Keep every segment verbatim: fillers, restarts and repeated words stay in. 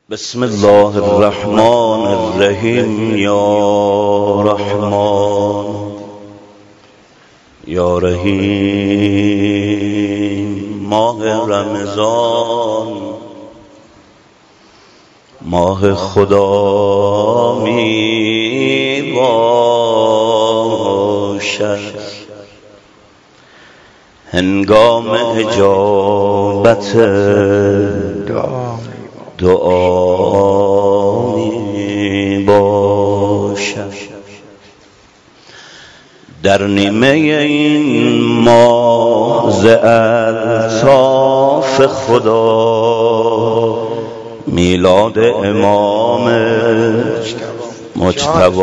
بسم الله الرحمن الرحیم. یا رحمان یا رحیم. ماه رمضان ماه خدا می باشد، هنگام اجابت دعا می باشد. در نیمه این ماه ز الطاف خدا میلاد امام مجتبی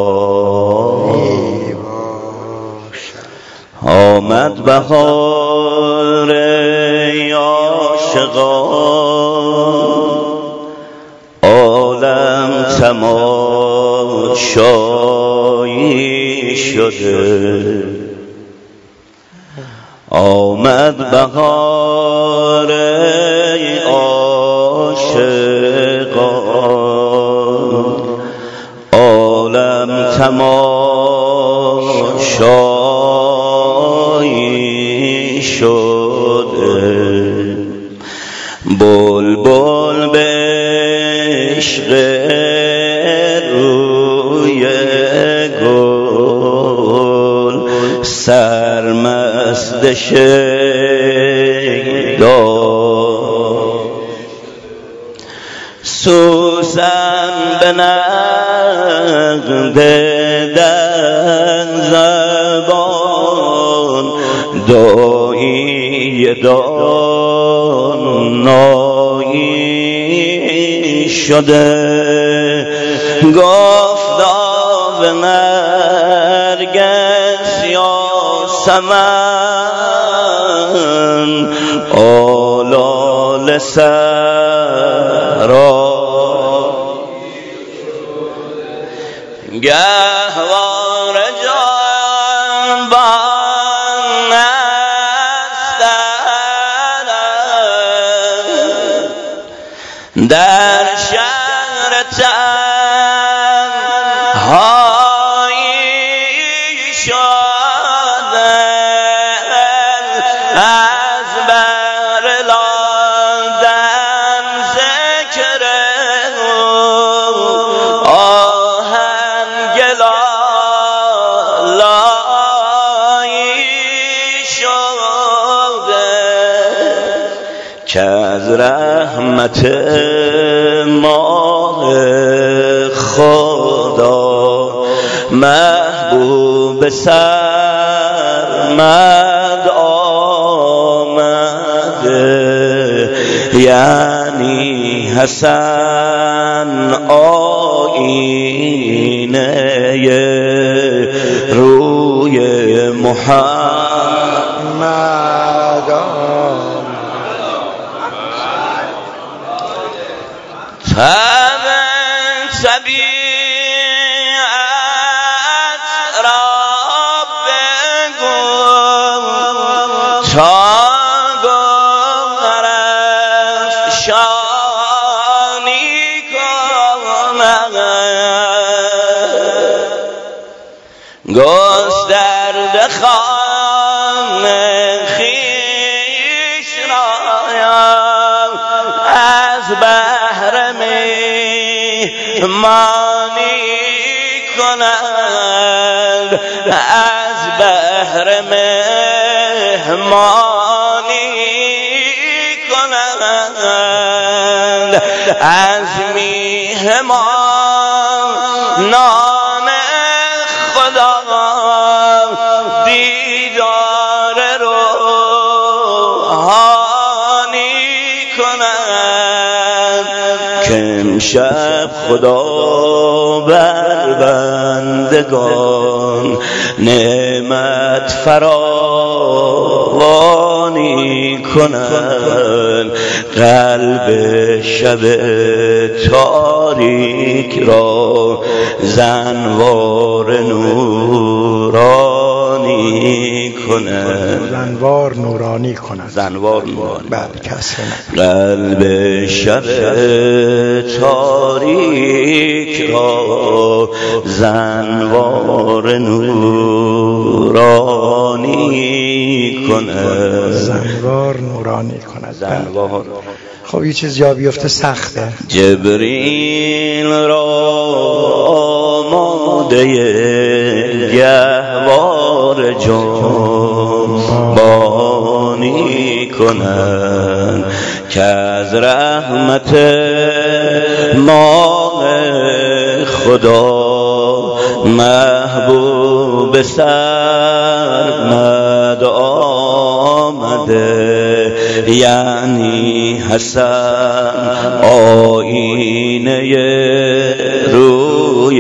آمد بهار عاشقان، عالم تماشایی شده. آمد بهار عاشقان، عالم تماشایی شده. بلبل به عشق روی گل سرمست شیدا، سوسن به نقد در زبان، دایی دانایی شده. گفتا به نرگس یا سمن، آلال سرا گهوار جان بان در شهر تنهایی شده. از بر لاندن ذکر آهنگ لالایی شده، که از رحمت ماه خدا محبوب سرمد آمده. یعنی حسن آیینه روی محمد تب طبیعت را بگو تا گوهر افشانی کند. گسترده خوان خویش را از بهر مانی کند، از بهر مهمانی کند. از میهمانان خدا دیدار روحانی کند، که امشب خدا بر بندگان نعمت فراوانی کند. قلب شب تاریک را زنوار نورانی کند، زنوار نورانی کند. زنوار نورانی بله کسر قلب شب تاریک را زنوار نورانی کند، زنوار نورانی کند. زنوار. خب یه چیز جا بیفته سخته. جبریل را آماده گهوار جنبانی کنند که از رحمت ماه خدا محبوب سرمد آمده، یعنی حسن آینه روی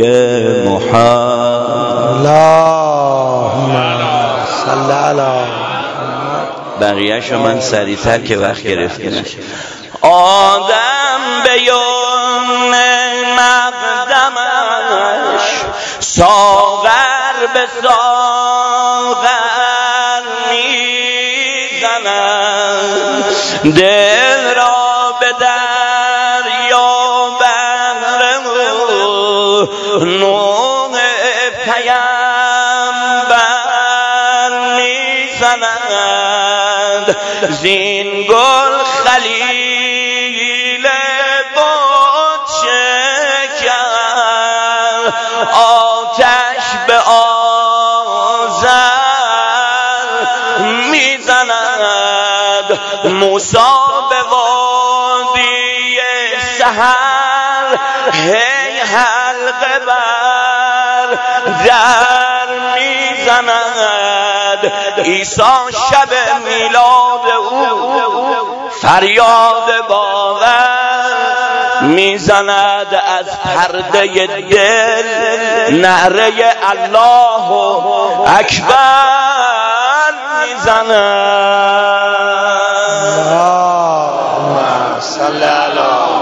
محمد. اللهم صل علی بقیه‌شو من سریع‌تر که وقت گرفته نشه. آدم به یمن مقدمش، ساغر به ساغر میزند، دل را به دریا بحر نوح پیمبر میزند، زین گل خلیل بود شکر، آتش به آذر میزند، موسی به وادی سحر هی حلقه بر در میزند، عیسی شب میلاد او فریاد باور میزند، از پرده دل نعره الله اکبر میزند. اللهم صل علی